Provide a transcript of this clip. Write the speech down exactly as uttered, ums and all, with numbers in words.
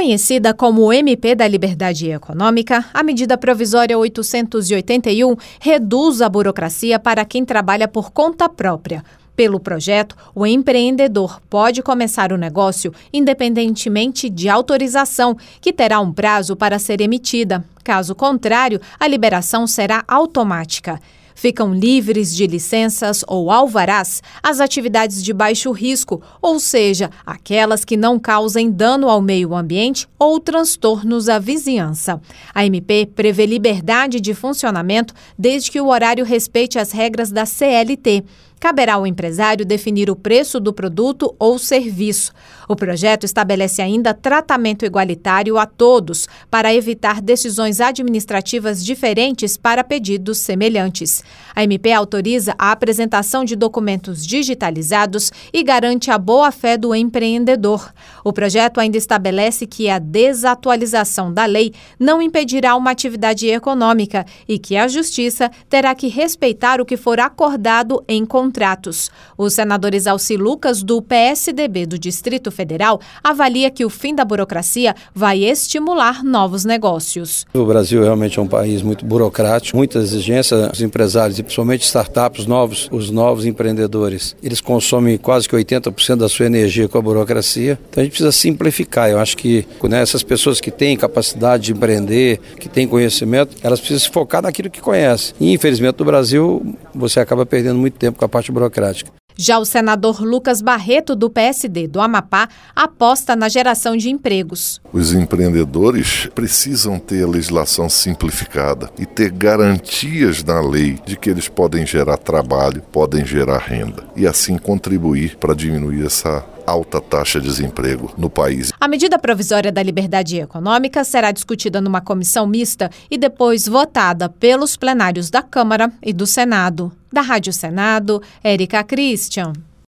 Conhecida como o M P da Liberdade Econômica, a medida provisória oitocentos e oitenta e um reduz a burocracia para quem trabalha por conta própria. Pelo projeto, o empreendedor pode começar o negócio independentemente de autorização, que terá um prazo para ser emitida. Caso contrário, a liberação será automática. Ficam livres de licenças ou alvarás as atividades de baixo risco, ou seja, aquelas que não causem dano ao meio ambiente ou transtornos à vizinhança. A M P prevê liberdade de funcionamento desde que o horário respeite as regras da C L T. Caberá ao empresário definir o preço do produto ou serviço. O projeto estabelece ainda tratamento igualitário a todos, para evitar decisões administrativas diferentes para pedidos semelhantes. A M P autoriza a apresentação de documentos digitalizados e garante a boa-fé do empreendedor. O projeto ainda estabelece que a desatualização da lei não impedirá uma atividade econômica e que a Justiça terá que respeitar o que for acordado em contrato. Contratos. O senador Exalci Lucas, do P S D B do Distrito Federal, avalia que o fim da burocracia vai estimular novos negócios. O Brasil realmente é um país muito burocrático, muita exigência. Os empresários, e principalmente startups novos, os novos empreendedores, eles consomem quase que oitenta por cento da sua energia com a burocracia. Então a gente precisa simplificar. Eu acho que, né, essas pessoas que têm capacidade de empreender, que têm conhecimento, elas precisam se focar naquilo que conhecem. E infelizmente no Brasil você acaba perdendo muito tempo com a parte burocrática. Já o senador Lucas Barreto, do P S D do Amapá, aposta na geração de empregos. Os empreendedores precisam ter a legislação simplificada e ter garantias na lei de que eles podem gerar trabalho, podem gerar renda e assim contribuir para diminuir essa alta taxa de desemprego no país. A medida provisória da liberdade econômica será discutida numa comissão mista e depois votada pelos plenários da Câmara e do Senado. Da Rádio Senado, Érica Christian.